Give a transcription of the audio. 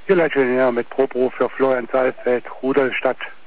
Hier Leitschön, ja, mit Probo für Florian Saalfeld, Rudolstadt.